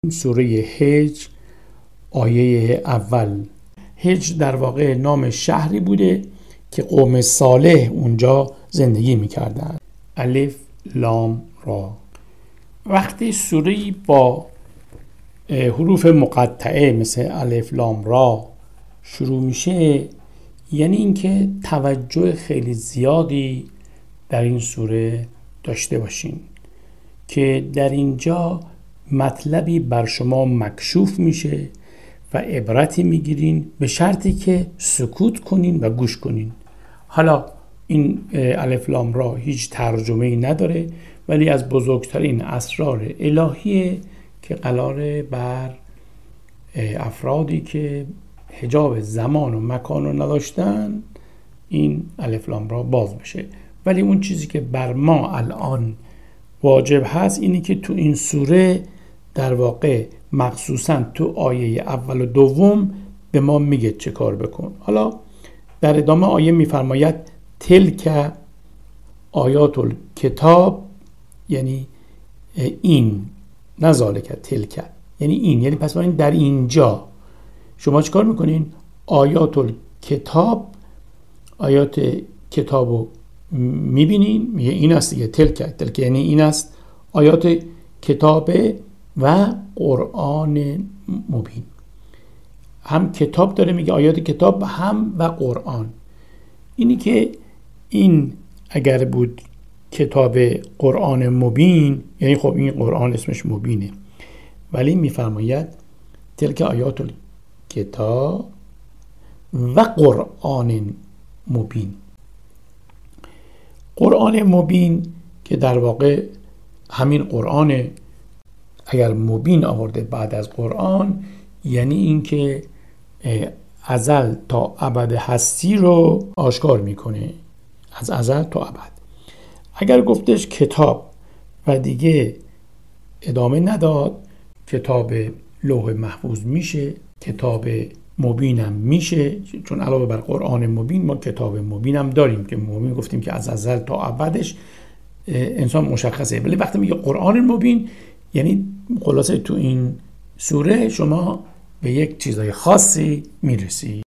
سوره هجر آیه اول. هجر در واقع نام شهری بوده که قوم صالح اونجا زندگی میکردن. الف لام را. وقتی سوره‌ای با حروف مقطعه مثل الف لام را شروع میشه، یعنی اینکه توجه خیلی زیادی در این سوره داشته باشین که در اینجا مطلبی بر شما مکشوف میشه و عبرتی میگیرین، به شرطی که سکوت کنین و گوش کنین. حالا این الف لام را هیچ ترجمه‌ای نداره، ولی از بزرگترین اسرار الهیه که قراره بر افرادی که حجاب زمان و مکان رو نداشتن این الف لام را باز بشه. ولی اون چیزی که بر ما الان واجب هست اینی که تو این سوره در واقع مخصوصا تو آیه اول و دوم به ما میگه چه کار بکن. حالا در ادامه آیه میفرماید تلک آیات الکتاب، یعنی این، نزالک تلک یعنی این، یعنی پس این در اینجا شما چه کار میکنین؟ آیات الکتاب، آیات کتابو میبینین، میگه این است دیگه، تلک یعنی این است، آیات کتاب و قرآن مبین. هم کتاب داره میگه، آیات کتاب هم و قرآن. اینی که این اگر بود کتاب قرآن مبین، یعنی خب این قرآن اسمش مبینه، ولی میفرماید تلک آیات کتاب و قرآن مبین. قرآن مبین که در واقع همین قرآن، اگر مبین آورده بعد از قرآن، یعنی این که ازل تا ابد هستی رو آشکار میکنه، از ازل تا ابد. اگر گفتش کتاب و دیگه ادامه نداد، کتاب لوح محفوظ میشه، کتاب مبینم میشه، چون علاوه بر قرآن مبین ما کتاب مبینم داریم که مبین گفتیم که از ازل تا ابدش انسان مشخصه. ولی وقتی میگه قرآن مبین، یعنی خلاصه تو این سوره شما به یک چیزای خاصی میرسی.